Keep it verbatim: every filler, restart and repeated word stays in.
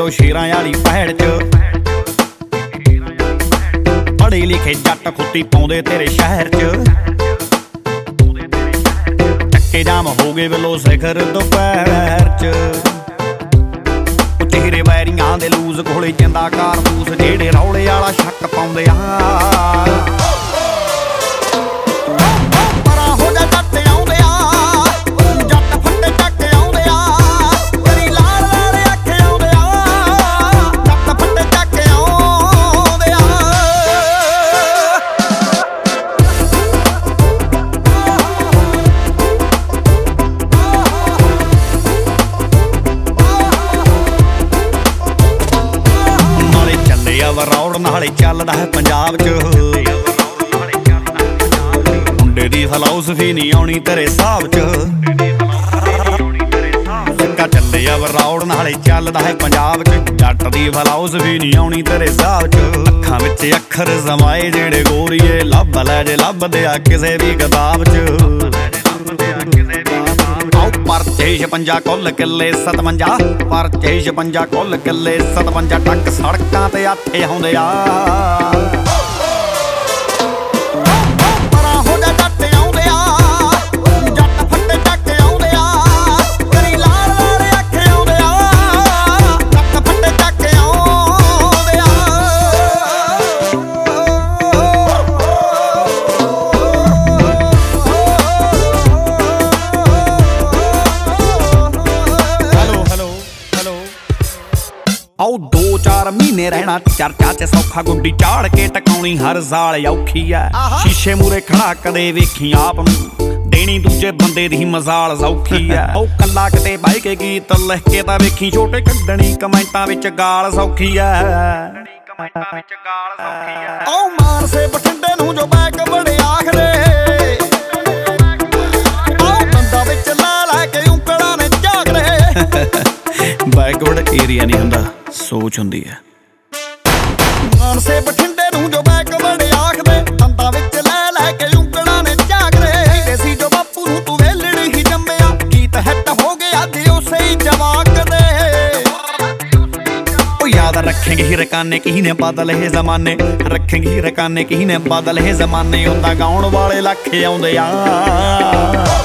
ਵੇਲੋ ਸ਼ੇਰਾਂ ਵਾਲੀ ਭੈੜ ਚ। ਪੜ੍ਹੇ ਲਿਖੇ ਜੱਟ ਖੁੱਤੀ ਪਾਉਂਦੇ ਤੇਰੇ ਸ਼ਹਿਰ ਚ। ਚੱਕੇ ਜਾਮ ਹੋ ਗਏ ਵੇਲੋ ਸਿਖਰ ਦੁਪਹਿਰ ਚ। ਚਿਹਰੇ ਵੈਰੀਆਂ ਦੇ ਲੂਜ਼ ਕੋਲੇ ਜਿੰਦਾ ਕਾਰਤੂਸ ਜਿਹੜੇ ਰੌਲੇ ਵਾਲਾ ਸ਼ੱਕ ਪਾਉਂਦੇ ਆ। ਰੌੜ ਨਾਲੇ ਚੱਲਦਾ ਹੈ ਪੰਜਾਬ ਚ। ਮੁੰਡੇ ਦੀ ਫਲਸਫੀ ਨਹੀਂ ਆਉਣੀ ਤੇਰੇ ਹਿਸਾਬ ਚ। ਸਿੱਕਾ ਚੱਲੇ ਆ ਰੌੜ ਨਾਲੇ ਚੱਲਦਾ ਹੈ ਪੰਜਾਬ ਚ। ਜੱਟ ਦੀ ਫਲਸਫੀ ਨਹੀਂ ਆਉਣੀ ਤੇਰੇ ਹਿਸਾਬ ਚ। ਅੱਖਾਂ ਵਿੱਚ ਅੱਖਰ ਸਮਾਏ ਜਿਹੜੇ ਗੋਰੀਏ ਲੱਭ ਲੈ ਜੇ ਲੱਭਦੇ ਆ ਕਿਸੇ ਵੀ ਕਿਤਾਬ ਚ। ਪਰਚੇ ਛਪੰਜਾ ਕੁੱਲ ਕਿੱਲੇ ਸਤਵੰਜਾ ਪਰਚੇ ਛਪੰਜਾ ਕੁੱਲ ਕਿੱਲੇ ਸਤਵੰਜਾ ਟੱਕ ਸੜਕਾਂ ਤੇ ਆਥੇ ਆਉਂਦੇ ਆ। ਆਓ ਦੋ ਚਾਰ ਮਹੀਨੇ ਰਹਿਣਾ ਚਰਚਾ ਚ ਸੌਖਾ। ਗੁੱਡੀ ਚਾੜ ਕੇ ਟਕਾਉਣੀ ਹਰ ਸਾਲ ਔਖੀ ਐ। ਸ਼ੀਸ਼ੇ ਮੂਰੇ ਖੜਾ ਕਦੇ ਵੇਖੀ ਆਪ ਨੂੰ ਦੇਣੀ ਦੂਜੇ ਬੰਦੇ ਦੀ ਮਜ਼ਾਲ ਸੌਖੀ ਐ। ਉਹ ਕੱਲਾ ਕਿਤੇ ਬਾਈ ਕੇ ਗੀਤ ਲਿਖ ਕੇ ਤਾਂ ਵੇਖੀ ਛੋਟੇ ਕੱਢਣੀ ਕਮੈਂਟਾਂ ਵਿੱਚ ਗਾਲ ਸੌਖੀ ਐ। ਉਹ ਮਾਨਸੇ ਬਠਿੰਡੇ ਨੂੰ ਜੋ ਬੈਕ ਬੜੇ ਆਖਦੇ। ਉਹ ਬੰਦਾ ਵਿੱਚ ਲਾ ਲੈ ਕੇ ਉਂਗਲਾਂ ਨੇ ਝਾਕਦੇ। ਬੈਕਵਰਡ ਏਰੀਆ ਨਹੀਂ ਹੁੰਦਾ ਸੋਚ ਹੁੰਦੀ ਹੈ। ਮਾਨਸੇ ਬਠਿੰਡੇ ਨੂੰ ਜੋ ਬੈਕਵਰਡ ਆਖਦੇ। ਦੰਦਾਂ ਵਿੱਚ ਲੈ ਲੈ ਕੇ ਉਂਗਲਾਂ ਨੇ ਝਾਕਦੇ। ਦੇਸੀ ਜੋ ਬਾਪੂ ਨੂੰ ਤੂੰ ਵੇਲੜ ਹੀ ਜੰਮਿਆ। ਗੀਤ ਹਿੱਟ ਹੋ ਗਿਆ ਤੇ ਉਸੇ ਹੀ ਜਵਾਕ ਦੇ। ਉਹ ਯਾਦ ਰੱਖੇਂਗੇ ਹੀ ਰਕਾਨੇ ਕੀ ਨੇ ਬਦਲ ਇਹ ਜ਼ਮਾਨੇ। ਰੱਖੇਂਗੇ ਹੀ ਰਕਾਨੇ ਕੀ ਨੇ ਬਦਲ ਇਹ ਜ਼ਮਾਨੇ। ਹੁੰਦਾ ਗਾਉਣ ਵਾਲੇ ਲੱਖ ਆਉਂਦੇ ਆ।